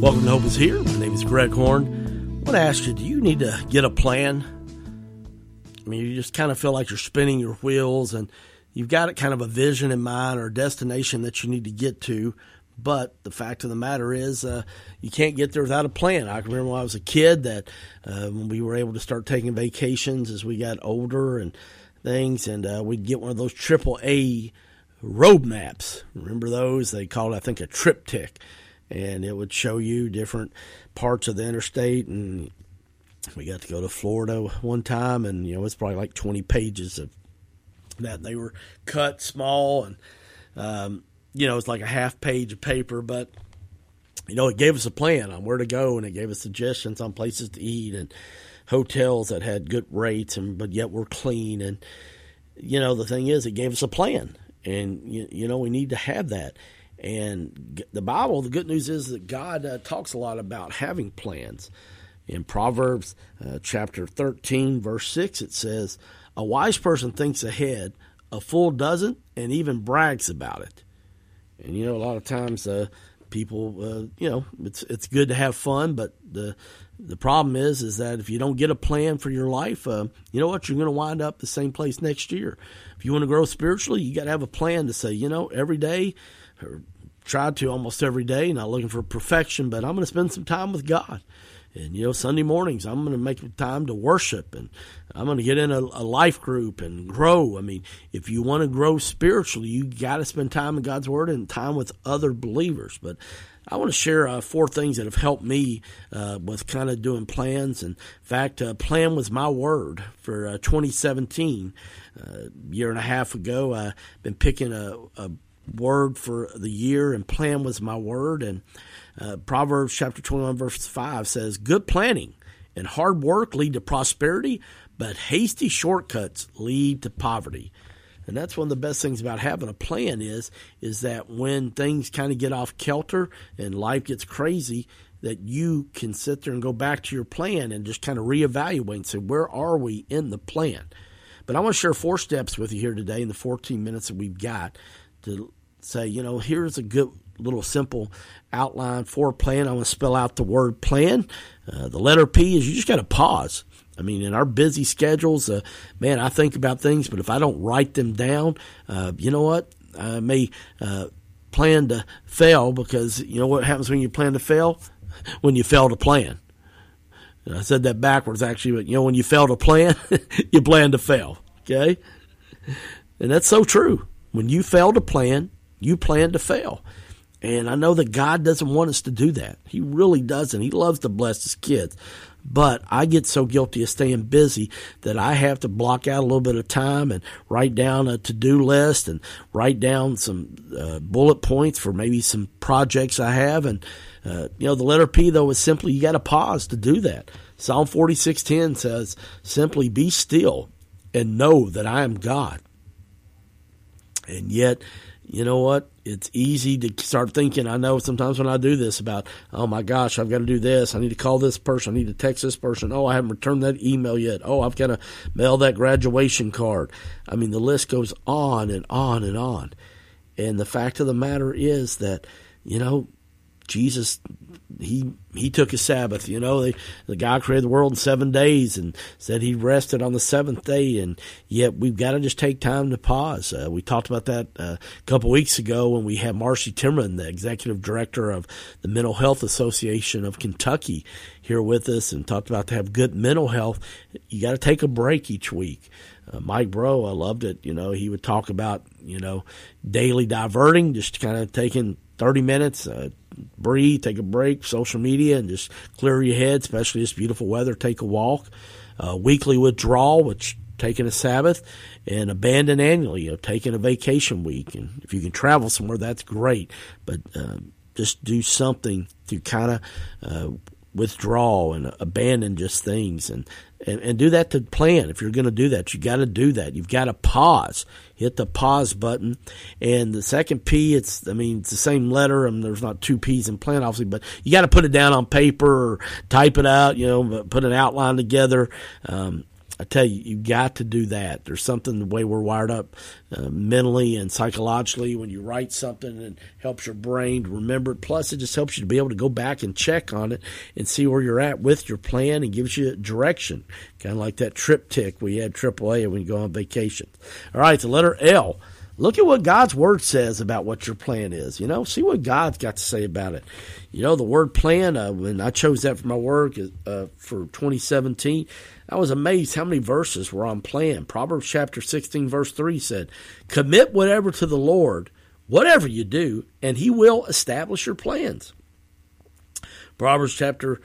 Welcome to Hope is Here. My name is Greg Horn. I want to ask you, do you need to get a plan? I mean, you just kind of feel like you're spinning your wheels and you've got kind of a vision in mind or a destination that you need to get to. But the fact of the matter is you can't get there without a plan. I can remember when I was a kid that when we were able to start taking vacations as we got older and things, and we'd get one of those AAA road maps. Remember those? They called it, I think, a triptych. And it would show you different parts of the interstate. And we got to go to Florida one time, and, you know, it's probably like 20 pages of that. They were cut small, and, you know, it's like a half page of paper. But, you know, it gave us a plan on where to go, and it gave us suggestions on places to eat and hotels that had good rates, but yet were clean. And, you know, the thing is, it gave us a plan. And, you know, we need to have that. And the Bible, the good news is that God talks a lot about having plans. In Proverbs chapter 13, verse 6, it says, "A wise person thinks ahead, a fool doesn't, and even brags about it." And, you know, a lot of times people, you know, it's good to have fun, but the problem is that if you don't get a plan for your life, you know what, you're going to wind up the same place next year. If you want to grow spiritually, you got to have a plan to say, you know, every day, or try to almost every day, not looking for perfection, but I'm going to spend some time with God. And, you know, Sunday mornings, I'm going to make time to worship, and I'm going to get in a life group and grow. I mean, if you want to grow spiritually, you got to spend time in God's Word and time with other believers. But I want to share 4 things that have helped me with kind of doing plans. In fact, plan was my word for 2017. A year and a half ago, I've been picking a word for the year, and plan was my word. And Proverbs chapter 21 verse 5 says, "Good planning and hard work lead to prosperity, but hasty shortcuts lead to poverty." And that's one of the best things about having a plan is that when things kind of get off kilter and life gets crazy, that you can sit there and go back to your plan and just kind of reevaluate and say, where are we in the plan? But I want to share 4 steps with you here today in the 14 minutes that we've got to say, you know, here's a good little simple outline for a plan. I want to spell out the word plan. The letter P is you just got to pause. I mean, in our busy schedules, man, I think about things, but if I don't write them down, you know what? I may plan to fail, because you know what happens when you plan to fail? When you fail to plan. And I said that backwards, actually, but you know, when you fail to plan, you plan to fail, okay? And that's so true. When you fail to plan, you plan to fail. And I know that God doesn't want us to do that. He really doesn't. He loves to bless his kids. But I get so guilty of staying busy that I have to block out a little bit of time and write down a to-do list and write down some bullet points for maybe some projects I have. And, you know, the letter P, though, is simply you got to pause to do that. Psalm 46:10 says, "Simply be still and know that I am God." And yet, you know what? It's easy to start thinking, I know sometimes when I do this, about, oh my gosh, I've got to do this. I need to call this person. I need to text this person. Oh, I haven't returned that email yet. Oh, I've got to mail that graduation card. I mean, the list goes on and on and on. And the fact of the matter is that, you know, Jesus, he took a Sabbath. You know, the God created the world in 7 days and said he rested on the 7th day, and yet we've got to just take time to pause. We talked about that a couple weeks ago when we had Marcy Timmerman, the executive director of the Mental Health Association of Kentucky, here with us, and talked about to have good mental health, you got to take a break each week. Mike Bro, I loved it. You know, he would talk about, you know, daily diverting, just kind of taking 30 minutes, breathe, take a break, social media, and just clear your head, especially this beautiful weather, take a walk. Weekly withdrawal, which taking a Sabbath, and abandon annually, you know, taking a vacation week. And if you can travel somewhere, that's great. But just do something to kind of withdraw and abandon just things, and do that to plan. If you're going to do that, you got to do that. You've got to pause. Hit the pause button. And the second P, it's the same letter, and there's not 2 P's in plan, obviously, but you got to put it down on paper or type it out, you know, put an outline together. I tell you, you've got to do that. There's something the way we're wired up mentally and psychologically when you write something, and helps your brain to remember it. Plus, it just helps you to be able to go back and check on it and see where you're at with your plan, and gives you direction. Kind of like that triptych we had AAA when you go on vacation. All right, the letter L. Look at what God's Word says about what your plan is. See what God's got to say about it. The word plan, when I chose that for my work for 2017, I was amazed how many verses were on plan. Proverbs chapter 16, verse 3 said, "Commit whatever to the Lord, whatever you do, and He will establish your plans." Proverbs chapter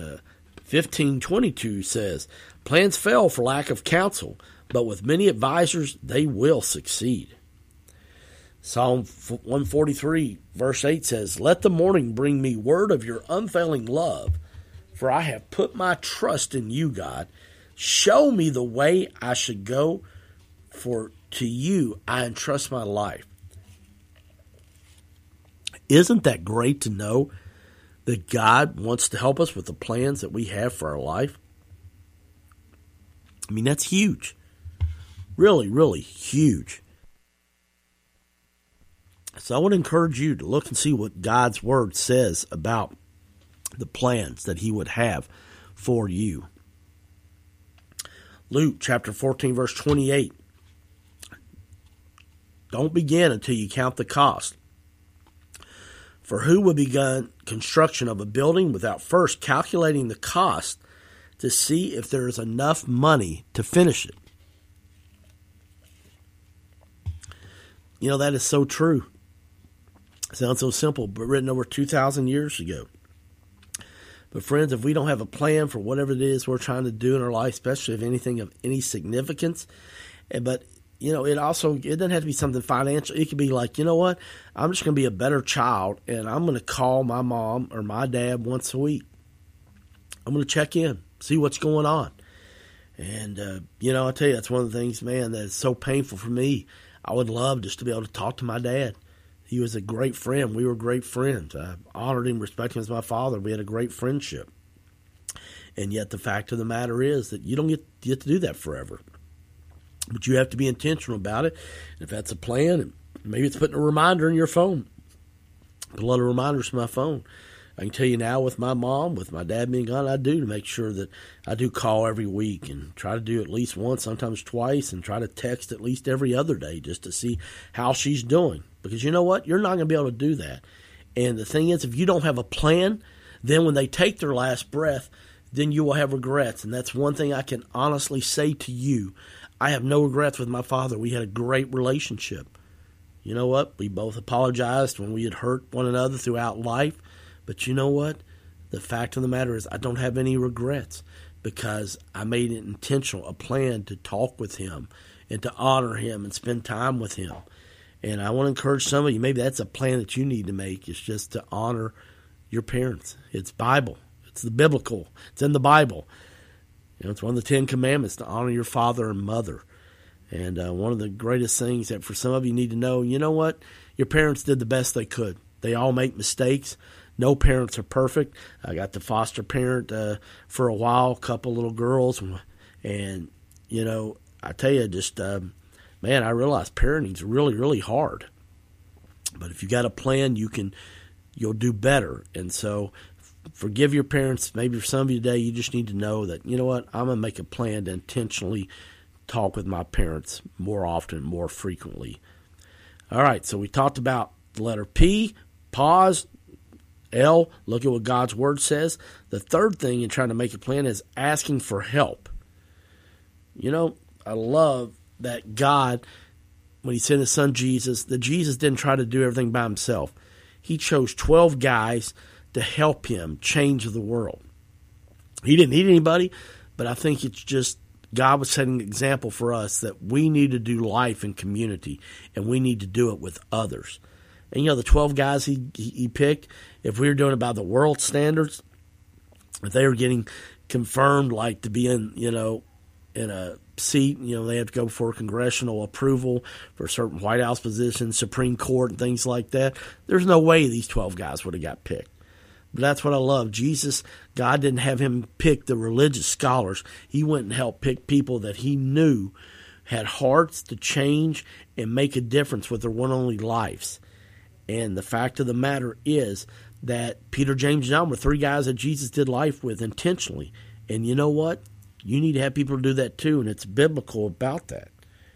15:22 says, "Plans fail for lack of counsel, but with many advisors they will succeed." Psalm 143, verse 8 says, "Let the morning bring me word of your unfailing love, for I have put my trust in you, God. Show me the way I should go, for to you I entrust my life." Isn't that great to know that God wants to help us with the plans that we have for our life? I mean, that's huge. Really, really huge. So I want to encourage you to look and see what God's Word says about the plans that He would have for you. Luke chapter 14, verse 28. "Don't begin until you count the cost. For who would begin construction of a building without first calculating the cost to see if there is enough money to finish it?" That is so true. It sounds so simple, but written over 2,000 years ago. But friends, if we don't have a plan for whatever it is we're trying to do in our life, especially if anything of any significance, but it doesn't have to be something financial. It could be like, what? I'm just going to be a better child, and I'm going to call my mom or my dad once a week. I'm going to check in, see what's going on. And, I tell you, that's one of the things, man, that is so painful for me. I would love just to be able to talk to my dad. He was a great friend. We were great friends. I honored him, respected him as my father. We had a great friendship. And yet the fact of the matter is that you don't get to do that forever. But you have to be intentional about it. And if that's a plan, maybe it's putting a reminder in your phone. Put a lot of reminders to my phone. I can tell you now, with my mom, with my dad being gone, I do to make sure that I do call every week and try to do at least once, sometimes twice, and try to text at least every other day just to see how she's doing. Because you know what? You're not going to be able to do that. And the thing is, if you don't have a plan, then when they take their last breath, then you will have regrets. And that's one thing I can honestly say to you. I have no regrets with my father. We had a great relationship. You know what? We both apologized when we had hurt one another throughout life. But you know what? The fact of the matter is I don't have any regrets because I made it intentional, a plan to talk with him and to honor him and spend time with him. And I want to encourage some of you, maybe that's a plan that you need to make, is just to honor your parents. It's Bible. It's the biblical. It's in the Bible. It's one of the 10 Commandments to honor your father and mother. And one of the greatest things that for some of you need to know, you know what? Your parents did the best they could. They all make mistakes. No parents are perfect. I got the foster parent for a while, a couple little girls. And, I tell you, just, man, I realize parenting's really, really hard. But if you got a plan, you'll do better. And so forgive your parents. Maybe for some of you today, you just need to know that, you know what, I'm going to make a plan to intentionally talk with my parents more often, more frequently. All right, so we talked about the letter P, pause. L, look at what God's Word says. The third thing in trying to make a plan is asking for help. I love that God, when He sent His Son Jesus, that Jesus didn't try to do everything by Himself. He chose 12 guys to help Him change the world. He didn't need anybody, but I think it's just God was setting an example for us that we need to do life in community, and we need to do it with others. And, the 12 guys he picked, if we were doing it by the world standards, if they were getting confirmed, like to be in a seat, they have to go for congressional approval for certain White House positions, Supreme Court, and things like that, there's no way these 12 guys would have got picked. But that's what I love. Jesus, God didn't have him pick the religious scholars. He went and helped pick people that he knew had hearts to change and make a difference with their one only lives. And the fact of the matter is that Peter, James, and John were three guys that Jesus did life with intentionally. And you know what? You need to have people do that too, and it's biblical about that.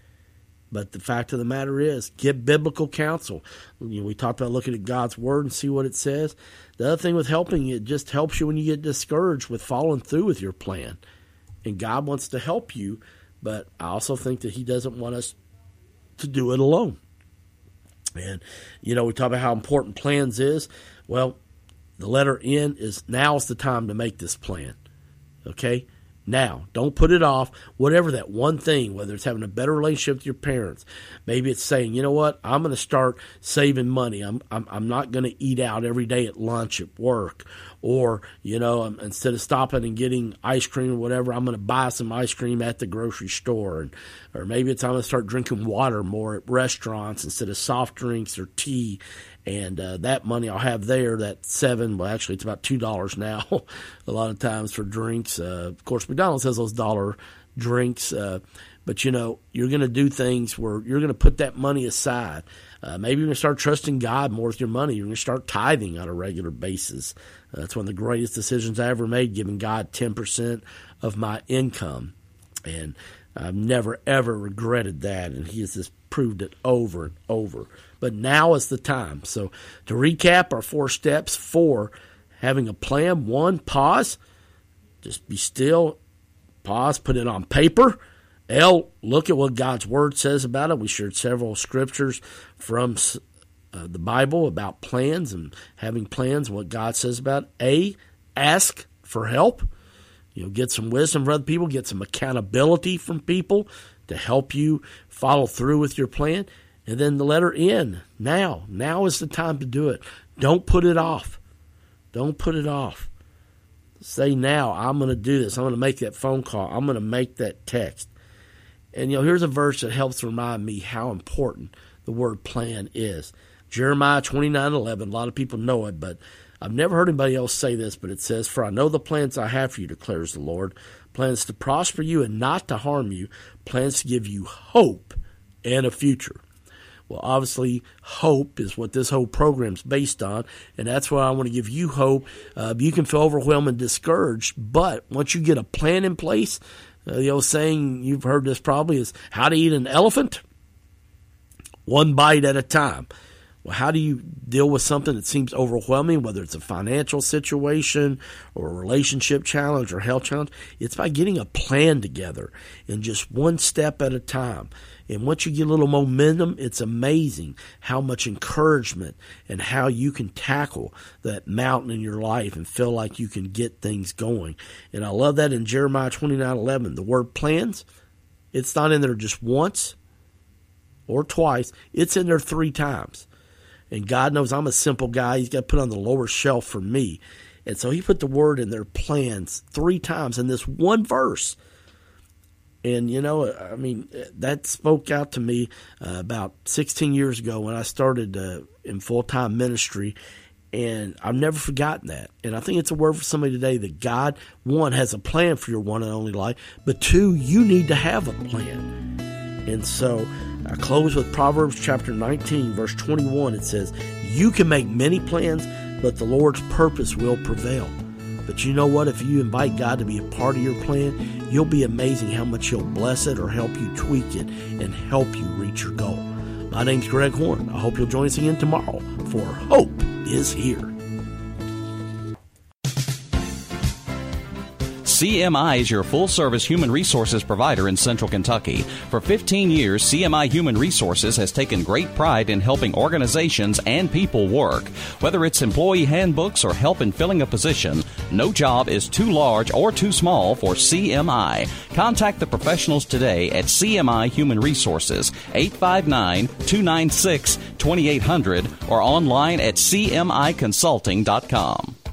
But the fact of the matter is, get biblical counsel. We talked about looking at God's Word and see what it says. The other thing with helping, it just helps you when you get discouraged with following through with your plan. And God wants to help you, but I also think that he doesn't want us to do it alone. And, we talk about how important plans is. Well, the letter N is now's the time to make this plan. Okay? Now, don't put it off. Whatever that one thing, whether it's having a better relationship with your parents, maybe it's saying, you know what, I'm going to start saving money. I'm not going to eat out every day at lunch at work, or instead of stopping and getting ice cream or whatever, I'm going to buy some ice cream at the grocery store, or maybe it's I'm going to start drinking water more at restaurants instead of soft drinks or tea. And that money I'll have there, that $7, well, actually it's about $2 now a lot of times for drinks. Of course, McDonald's has those dollar drinks, but, you're going to do things where you're going to put that money aside. Maybe you're going to start trusting God more with your money. You're going to start tithing on a regular basis. That's one of the greatest decisions I ever made, giving God 10% of my income. And I've never, ever regretted that, and he has just proved it over and over. But now is the time. So to recap our 4 steps for having a plan: 1, pause. Just be still. Pause. Put it on paper. L, look at what God's Word says about it. We shared several scriptures from the Bible about plans and having plans, what God says about it. A, ask for help. Get some wisdom from other people. Get some accountability from people to help you follow through with your plan. And then the letter N, now. Now is the time to do it. Don't put it off. Don't put it off. Say now, I'm going to do this. I'm going to make that phone call. I'm going to make that text. And, here's a verse that helps remind me how important the word plan is. Jeremiah 29:11. A lot of people know it, but I've never heard anybody else say this, but it says, "For I know the plans I have for you, declares the Lord, plans to prosper you and not to harm you, plans to give you hope and a future." Well, obviously, hope is what this whole program is based on, and that's why I want to give you hope. You can feel overwhelmed and discouraged, but once you get a plan in place, the old saying, you've heard this probably, is how to eat an elephant? One bite at a time. Well, how do you deal with something that seems overwhelming, whether it's a financial situation or a relationship challenge or health challenge? It's by getting a plan together and just one step at a time. And once you get a little momentum, it's amazing how much encouragement and how you can tackle that mountain in your life and feel like you can get things going. And I love that in Jeremiah 29:11. The word plans, it's not in there just once or twice. It's in there 3 times. And God knows I'm a simple guy. He's got to put on the lower shelf for me. And so he put the word in their plans 3 times in this one verse. And, that spoke out to me about 16 years ago when I started in full-time ministry. And I've never forgotten that. And I think it's a word for somebody today that God, 1, has a plan for your one and only life. But 2, you need to have a plan. And so I close with Proverbs chapter 19, verse 21. It says, "You can make many plans, but the Lord's purpose will prevail." But you know what? If you invite God to be a part of your plan, you'll be amazing how much he'll bless it or help you tweak it and help you reach your goal. My name's Greg Horn. I hope you'll join us again tomorrow, for Hope is Here. CMI is your full-service human resources provider in Central Kentucky. For 15 years, CMI Human Resources has taken great pride in helping organizations and people work. Whether it's employee handbooks or help in filling a position, no job is too large or too small for CMI. Contact the professionals today at CMI Human Resources, 859-296-2800, or online at cmiconsulting.com.